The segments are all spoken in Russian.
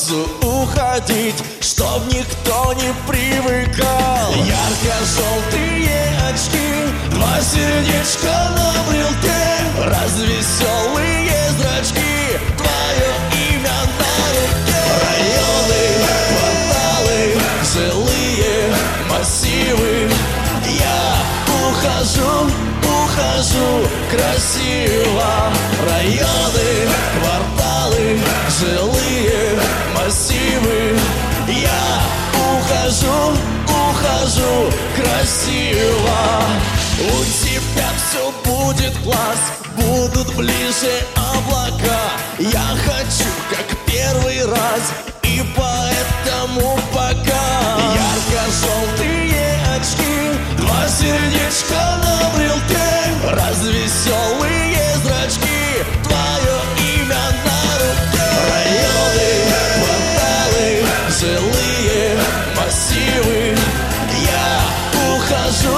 сразу уходить, чтоб никто не привыкал. Ярко-желтые очки, два сердечка на брелке, развеселые зрачки, твое имя на руке. Районы, кварталы, жилые массивы, я ухожу красиво. Районы, кварталы, жилые массивы, я ухожу красиво. У тебя все будет класс, будут ближе облака. Я хочу как первый раз, и поэтому пока. Ярко-желтые очки, два сердечка на брелке, развеселые зрачки, твое имя на руке. Районы, кварталы, жилые массивы, я ухожу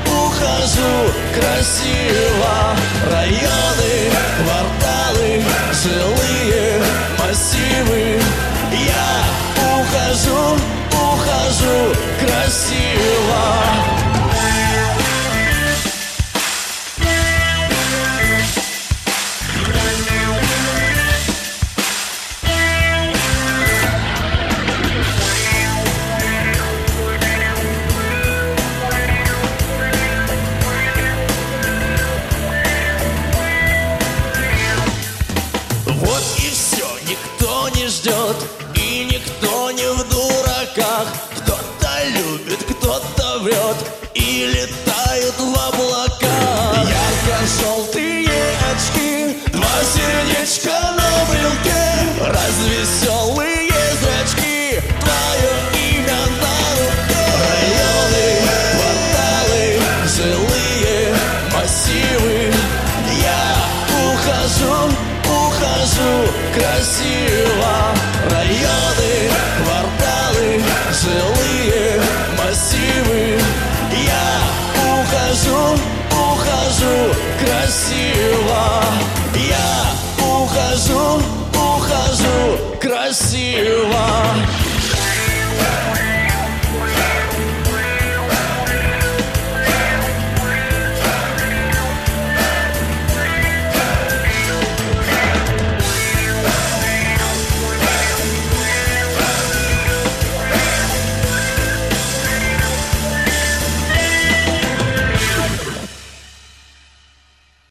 красиво. Районы, кварталы, жилые массивы, я ухожу красиво. Вот и все, никто не ждет, и никто не в дураках. Кто-то любит, кто-то врет и летает в облаках. Ярко-желтые очки, два сердечка на брелке, развеселые зрачки, твое имя на руке. Районы, кварталы, жилые массивы, я ухожу красиво. Районы, кварталы, жилые массивы, я ухожу красиво. Я ухожу красиво.